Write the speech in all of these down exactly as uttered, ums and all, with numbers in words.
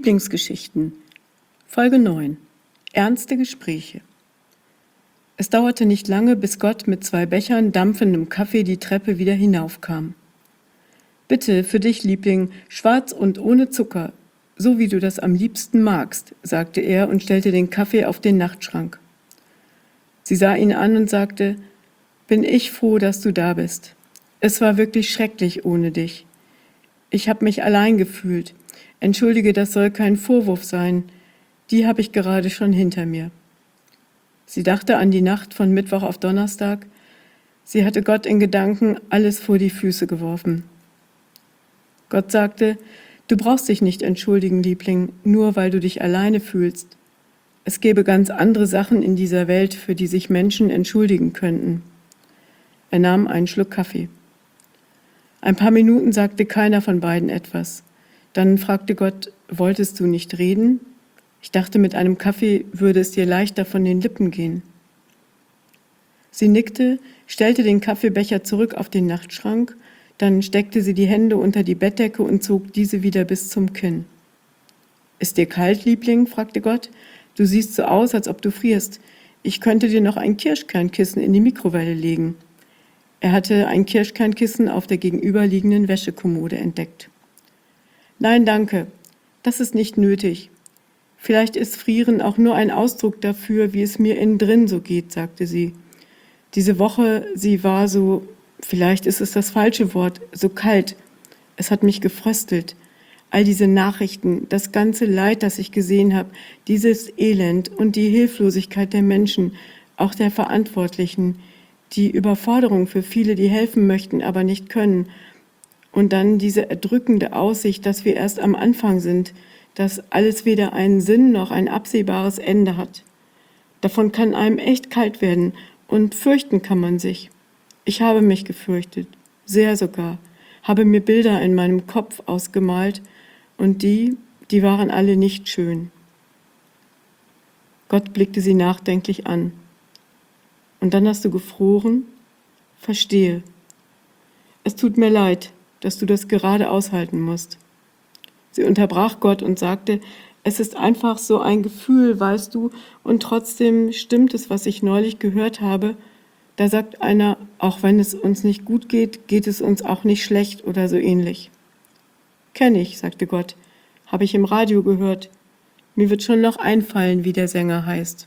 Lieblingsgeschichten. Folge neun. Ernste Gespräche. Es dauerte nicht lange, bis Gott mit zwei Bechern dampfendem Kaffee die Treppe wieder hinaufkam. »Bitte, für dich, Liebling, schwarz und ohne Zucker, so wie du das am liebsten magst«, sagte er und stellte den Kaffee auf den Nachtschrank. Sie sah ihn an und sagte, »Bin ich froh, dass du da bist. Es war wirklich schrecklich ohne dich. Ich habe mich allein gefühlt. Entschuldige, das soll kein Vorwurf sein. Die habe ich gerade schon hinter mir.« Sie dachte an die Nacht von Mittwoch auf Donnerstag. Sie hatte Gott in Gedanken alles vor die Füße geworfen. Gott sagte, du brauchst dich nicht entschuldigen, Liebling, nur weil du dich alleine fühlst. Es gäbe ganz andere Sachen in dieser Welt, für die sich Menschen entschuldigen könnten. Er nahm einen Schluck Kaffee. Ein paar Minuten sagte keiner von beiden etwas. Dann fragte Gott, wolltest du nicht reden? Ich dachte, mit einem Kaffee würde es dir leichter von den Lippen gehen. Sie nickte, stellte den Kaffeebecher zurück auf den Nachtschrank, dann steckte sie die Hände unter die Bettdecke und zog diese wieder bis zum Kinn. »Ist dir kalt, Liebling?« fragte Gott. »Du siehst so aus, als ob du frierst. Ich könnte dir noch ein Kirschkernkissen in die Mikrowelle legen.« Er hatte ein Kirschkernkissen auf der gegenüberliegenden Wäschekommode entdeckt. »Nein, danke, das ist nicht nötig. Vielleicht ist Frieren auch nur ein Ausdruck dafür, wie es mir innen drin so geht«, sagte sie. Diese Woche, sie war so, vielleicht ist es das falsche Wort, so kalt. Es hat mich gefröstelt. All diese Nachrichten, das ganze Leid, das ich gesehen habe, dieses Elend und die Hilflosigkeit der Menschen, auch der Verantwortlichen, die Überforderung für viele, die helfen möchten, aber nicht können. Und dann diese erdrückende Aussicht, dass wir erst am Anfang sind, dass alles weder einen Sinn noch ein absehbares Ende hat. Davon kann einem echt kalt werden und fürchten kann man sich. Ich habe mich gefürchtet, sehr sogar, habe mir Bilder in meinem Kopf ausgemalt und die, die waren alle nicht schön. Gott blickte sie nachdenklich an. Und dann hast du gefroren? Verstehe. Es tut mir leid, dass du das gerade aushalten musst. Sie unterbrach Gott und sagte, es ist einfach so ein Gefühl, weißt du, und trotzdem stimmt es, was ich neulich gehört habe. Da sagt einer, auch wenn es uns nicht gut geht, geht es uns auch nicht schlecht oder so ähnlich. Kenn ich, sagte Gott, habe ich im Radio gehört. Mir wird schon noch einfallen, wie der Sänger heißt.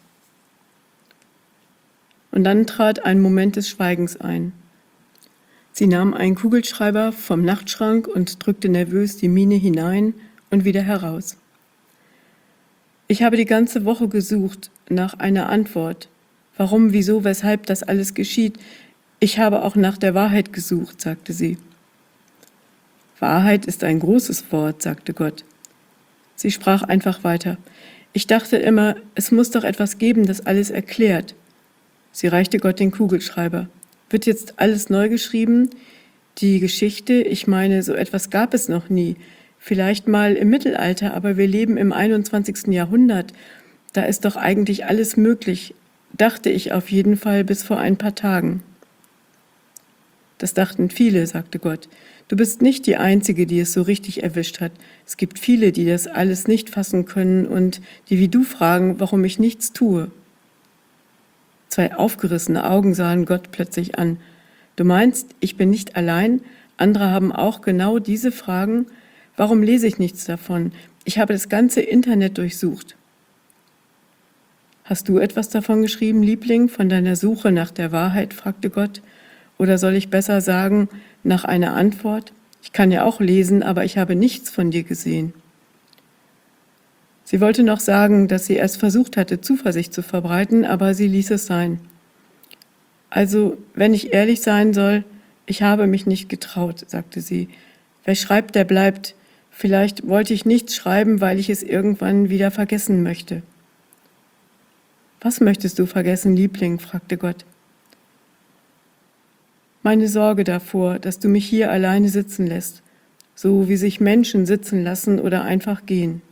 Und dann trat ein Moment des Schweigens ein. Sie nahm einen Kugelschreiber vom Nachtschrank und drückte nervös die Mine hinein und wieder heraus. Ich habe die ganze Woche gesucht nach einer Antwort. Warum, wieso, weshalb das alles geschieht. Ich habe auch nach der Wahrheit gesucht, sagte sie. Wahrheit ist ein großes Wort, sagte Gott. Sie sprach einfach weiter. Ich dachte immer, es muss doch etwas geben, das alles erklärt. Sie reichte Gott den Kugelschreiber. Wird jetzt alles neu geschrieben? Die Geschichte, ich meine, so etwas gab es noch nie. Vielleicht mal im Mittelalter, aber wir leben im einundzwanzigsten Jahrhundert. Da ist doch eigentlich alles möglich, dachte ich auf jeden Fall bis vor ein paar Tagen. Das dachten viele, sagte Gott. Du bist nicht die Einzige, die es so richtig erwischt hat. Es gibt viele, die das alles nicht fassen können und die wie du fragen, warum ich nichts tue. Zwei aufgerissene Augen sahen Gott plötzlich an. Du meinst, ich bin nicht allein? Andere haben auch genau diese Fragen? Warum lese ich nichts davon? Ich habe das ganze Internet durchsucht. Hast du etwas davon geschrieben, Liebling, von deiner Suche nach der Wahrheit? Fragte Gott. Oder soll ich besser sagen, nach einer Antwort? Ich kann ja auch lesen, aber ich habe nichts von dir gesehen. Sie wollte noch sagen, dass sie erst versucht hatte, Zuversicht zu verbreiten, aber sie ließ es sein. Also, wenn ich ehrlich sein soll, ich habe mich nicht getraut, sagte sie. Wer schreibt, der bleibt. Vielleicht wollte ich nichts schreiben, weil ich es irgendwann wieder vergessen möchte. Was möchtest du vergessen, Liebling? Fragte Gott. Meine Sorge davor, dass du mich hier alleine sitzen lässt, so wie sich Menschen sitzen lassen oder einfach gehen.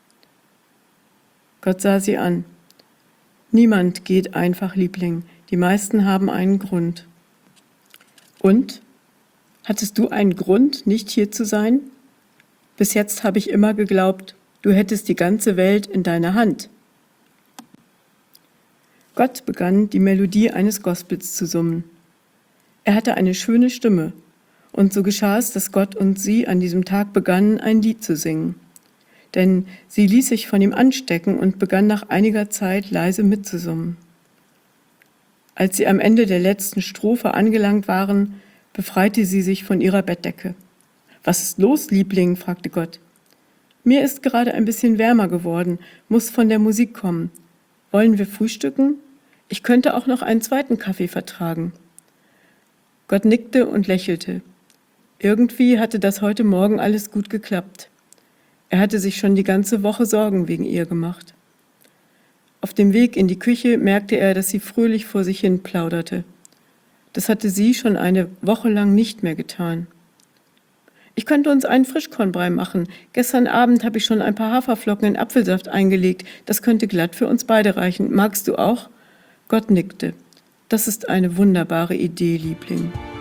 Gott sah sie an. Niemand geht einfach, Liebling. Die meisten haben einen Grund. Und? Hattest du einen Grund, nicht hier zu sein? Bis jetzt habe ich immer geglaubt, Du hättest die ganze Welt in deiner Hand. Gott begann, die Melodie eines Gospels zu summen. Er hatte eine schöne Stimme, und so geschah es, dass Gott und sie an diesem Tag begannen, ein Lied zu singen. Denn sie ließ sich von ihm anstecken und begann nach einiger Zeit leise mitzusummen. Als sie am Ende der letzten Strophe angelangt waren, befreite sie sich von ihrer Bettdecke. »Was ist los, Liebling?« fragte Gott. »Mir ist gerade ein bisschen wärmer geworden, muss von der Musik kommen. Wollen wir frühstücken? Ich könnte auch noch einen zweiten Kaffee vertragen.« Gott nickte und lächelte. Irgendwie hatte das heute Morgen alles gut geklappt. Er hatte sich schon die ganze Woche Sorgen wegen ihr gemacht. Auf dem Weg in die Küche merkte er, dass sie fröhlich vor sich hin plauderte. Das hatte sie schon eine Woche lang nicht mehr getan. »Ich könnte uns einen Frischkornbrei machen. Gestern Abend habe ich schon ein paar Haferflocken in Apfelsaft eingelegt. Das könnte glatt für uns beide reichen. Magst du auch?« Gott nickte. »Das ist eine wunderbare Idee, Liebling.«